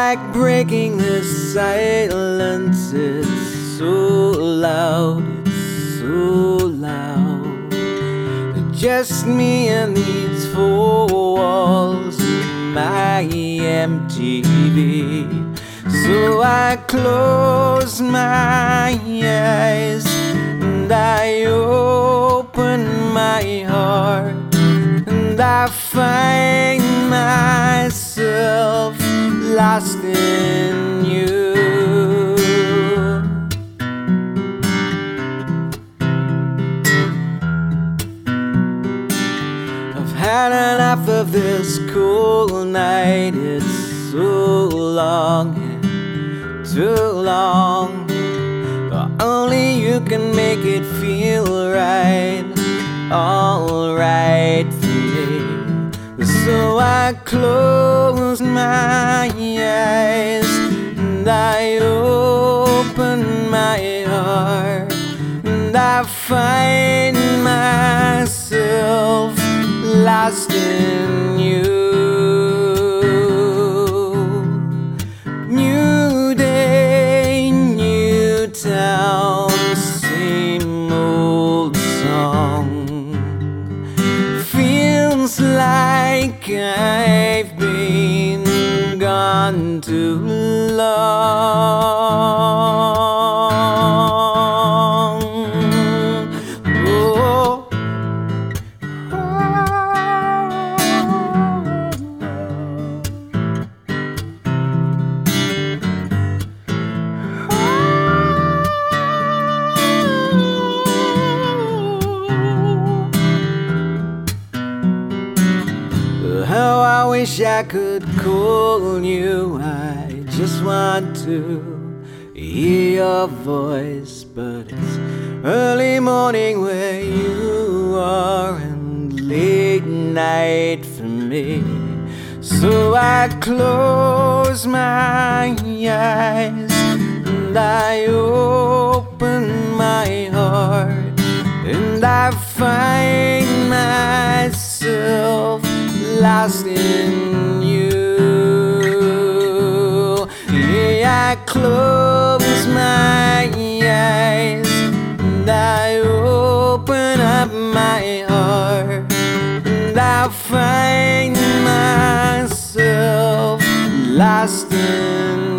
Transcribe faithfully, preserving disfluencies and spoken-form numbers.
like breaking the silence. It's so loud, it's so loud. Just me and these four walls and my M T V. So I close my eyes and I open my heart, and I find myself lost in you. I've had enough of this cold night. It's so long and too long, but only you can make it feel right, alright for me. So I close my eyes and I open my heart, and I find myself lost in you. New day, new town, same old song. Feels like I've been gone too long. Oh. How I wish I could call you. I just want to hear your voice, but it's early morning where you are and late night for me. So I close my eyes and I open my heart, and I find myself lost in you. Yeah, I close my eyes and I open up my heart, and I find myself lost in you.